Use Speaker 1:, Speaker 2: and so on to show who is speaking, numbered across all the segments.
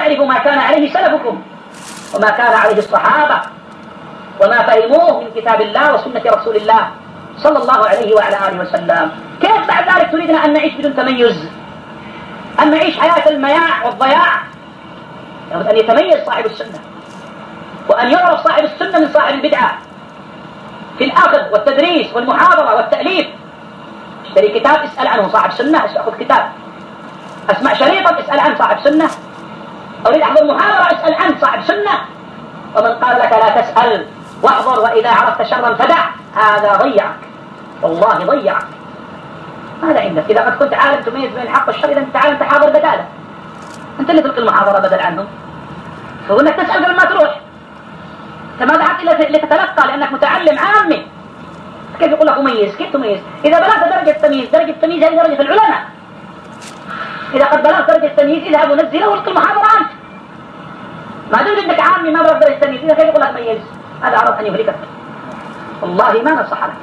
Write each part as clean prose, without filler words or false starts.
Speaker 1: تعرفوا ما كان عليه سلفكم وما كان عليه الصحابة وما فهموه من كتاب الله وسنة رسول الله صلى الله عليه وعلى آله وسلم. كيف بعد ذلك تريدنا أن نعيش بدون تميز، أن نعيش حياة المياع والضياع؟ لابد أن يتميز صاحب السنة وأن يعرف صاحب السنة من صاحب البدعة في الأخذ والتدريس والمحاضرة والتأليف. اشتري كتاب اسأل عنه صاحب سنة، أخذ كتاب. أسمع شريطا اسأل عن صاحب سنة. أريد أحضر محاضرة اسأل عن صاحب سنة. ومن قال لك لا تسأل واحضر وإذا عرفت شرا فدع، هذا ضيعك، والله ضيعك. ماذا عندك؟ إذا قد كنت عالم تميز بين الحق والشر، إذا أنت عالم تحاضر بداله، أنت اللي تلقي المحاضرة بدل عنهم. فهو أنك تسأل قبل ما تروح. أنت ما ذهبت إلا لتتلقى لأنك متعلم عامي. كيف يقول لك أميز؟ كيف تميز؟ إذا بلغت درجة التمييز، درجة التمييز هذه درجة العلماء. إذا قد بلغت درجة التمييز اذهب ونزله والقي المحاضرة أنت. ما دمت أنك عامي ما بلغت درجة التمييز، إذا كيف يقول لك ميز؟ هذا عرض أن يهلكك، والله ما نصح لك.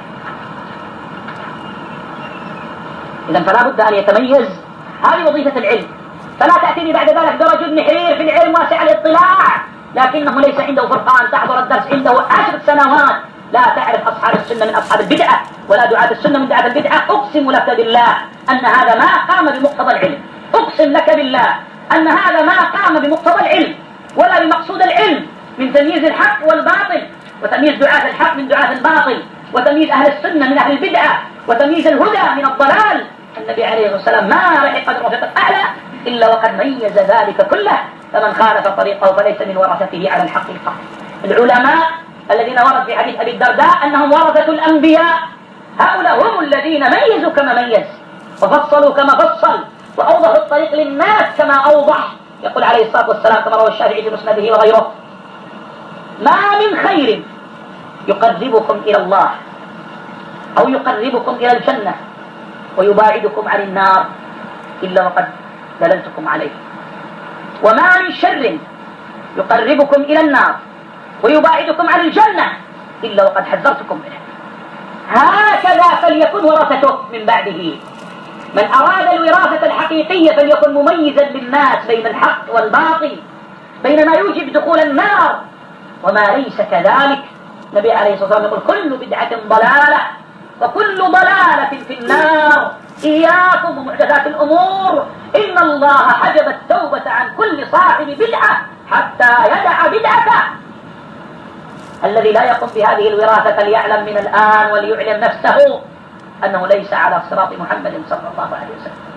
Speaker 1: إذا فلا بد أن يتميز، هذه وظيفة العلم. فلا تأتيني بعد ذلك برجل نحرير في العلم واسع الاطلاع لكنه ليس عنده فرقان، تحضر الدرس عنده 10 سنوات لا تعرف أصحاب السنة من أصحاب البدعة ولا دعاة السنة من دعاة البدعة. أقسم لك بالله أن هذا ما قام بمقتضى العلم، أقسم لك بالله أن هذا ما قام بمقتضى العلم ولا بمقصود العلم من تمييز الحق والباطل، وتمييز دعاة الحق من دعاة الباطل، وتمييز أهل السنة من أهل البدعة، وتمييز الهدى من الضلال. النبي عليه الصلاة والسلام ما لحق الرفيق الأعلى إلا وقد ميز ذلك كله. فمن خالف طريقه فليس من ورثته على الحقيقة. العلماء الذين ورد في حديث أبي الدرداء أنهم ورثة الأنبياء، هؤلاء هم الذين ميزوا كما ميز، وفصلوا كما فصل، وأوضحوا الطريق للناس كما أوضح. يقول عليه الصلاة والسلام كما روى الشافعي في مسنده وغيره: ما من خير يقربكم إلى الله أو يقربكم إلى الجنة ويباعدكم عن النار إلا وقد دللتكم عليه، وما من شر يقربكم إلى النار ويباعدكم عن الجنة إلا وقد حذرتكم منه. هكذا فليكن ورثته من بعده. من أراد الوراثة الحقيقية فليكن مميزا للناس بين الحق والباطل، بين ما يوجب دخول النار وما ليس كذلك. النبي عليه الصلاة والسلام يقول: كل بدعة ضلالة وكل ضلالة في النار. إياكم ومحدثات الأمور، إن الله حجب التوبة عن كل صاحب بدعة حتى يدع بدعته. الذي لا يقوم بهذه الوراثة فليعلم من الآن وليعلم نفسه أنه ليس على صراط محمد صلى الله عليه وسلم.